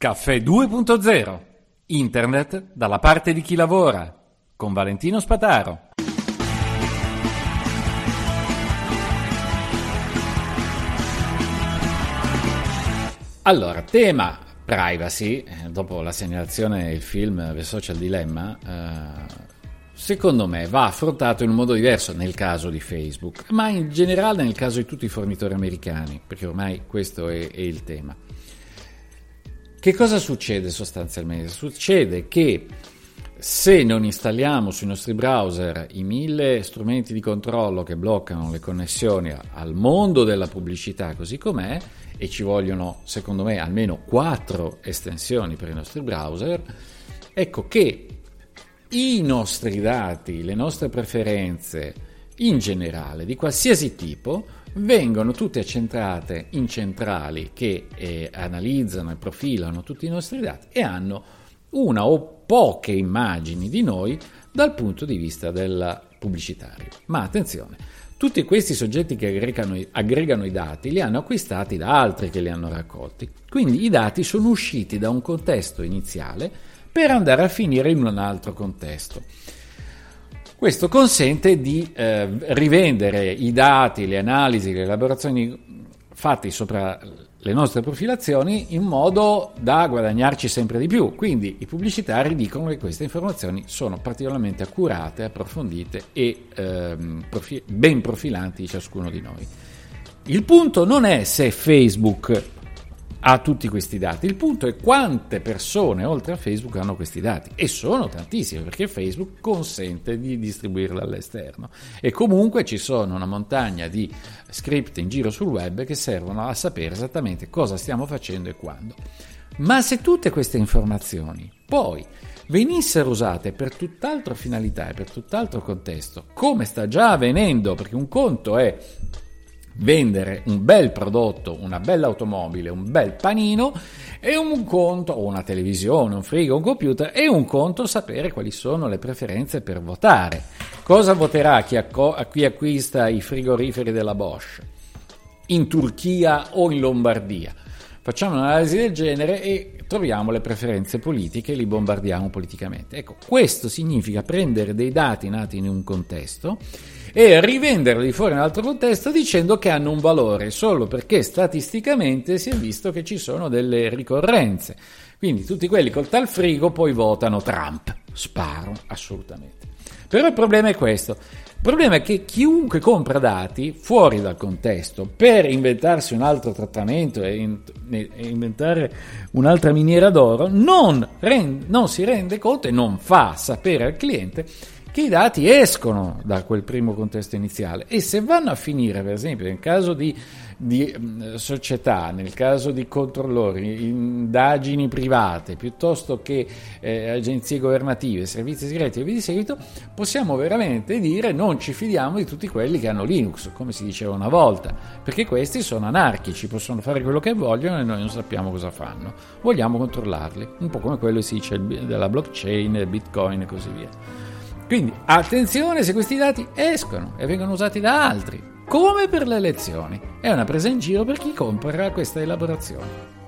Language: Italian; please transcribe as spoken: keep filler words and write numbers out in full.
Caffè due punto zero. Internet dalla parte di chi lavora. Con Valentino Spataro. Allora, tema privacy, dopo la segnalazione del film The Social Dilemma, eh, secondo me va affrontato in un modo diverso nel caso di Facebook, ma in generale nel caso di tutti i fornitori americani, perché ormai questo è, è il tema. Che cosa succede sostanzialmente? Succede che se non installiamo sui nostri browser i mille strumenti di controllo che bloccano le connessioni al mondo della pubblicità così com'è, e ci vogliono secondo me almeno quattro estensioni per i nostri browser, ecco che i nostri dati, le nostre preferenze in generale di qualsiasi tipo vengono tutte accentrate in centrali che eh, analizzano e profilano tutti i nostri dati e hanno una o poche immagini di noi dal punto di vista del pubblicitario. Ma attenzione, tutti questi soggetti che aggregano, aggregano i dati li hanno acquistati da altri che li hanno raccolti, quindi i dati sono usciti da un contesto iniziale per andare a finire in un altro contesto. Questo consente di eh, rivendere i dati, le analisi, le elaborazioni fatte sopra le nostre profilazioni in modo da guadagnarci sempre di più. Quindi i pubblicitari dicono che queste informazioni sono particolarmente accurate, approfondite e ehm, profi- ben profilanti di ciascuno di noi. Il punto non è se Facebook ha tutti questi dati, il punto è quante persone oltre a Facebook hanno questi dati, e sono tantissime perché Facebook consente di distribuirli all'esterno e comunque ci sono una montagna di script in giro sul web che servono a sapere esattamente cosa stiamo facendo e quando. Ma se tutte queste informazioni poi venissero usate per tutt'altra finalità e per tutt'altro contesto, come sta già avvenendo, perché un conto è vendere un bel prodotto, una bella automobile, un bel panino, e un conto, o una televisione, un frigo, un computer, e un conto sapere quali sono le preferenze per votare. Cosa voterà chi, acco- chi acquista i frigoriferi della Bosch in Turchia o in Lombardia? Facciamo un'analisi del genere e troviamo le preferenze politiche e li bombardiamo politicamente. Ecco, questo significa prendere dei dati nati in un contesto e rivenderli fuori in un altro contesto dicendo che hanno un valore solo perché statisticamente si è visto che ci sono delle ricorrenze. Quindi tutti quelli col tal frigo poi votano Trump. Sparo, assolutamente. Però il problema è questo. Il problema è che chiunque compra dati fuori dal contesto per inventarsi un altro trattamento e, in, e inventare un'altra miniera d'oro non, rend, non si rende conto e non fa sapere al cliente che i dati escono da quel primo contesto iniziale, e se vanno a finire, per esempio, nel caso di, di mh, società, nel caso di controllori, indagini private, piuttosto che eh, agenzie governative, servizi segreti e via di seguito, possiamo veramente dire non ci fidiamo di tutti quelli che hanno Linux, come si diceva una volta, perché questi sono anarchici, possono fare quello che vogliono e noi non sappiamo cosa fanno. Vogliamo controllarli, un po' come quello che si dice della blockchain, Bitcoin e così via. Quindi attenzione se questi dati escono e vengono usati da altri, come per le elezioni. È una presa in giro per chi compra queste elaborazioni.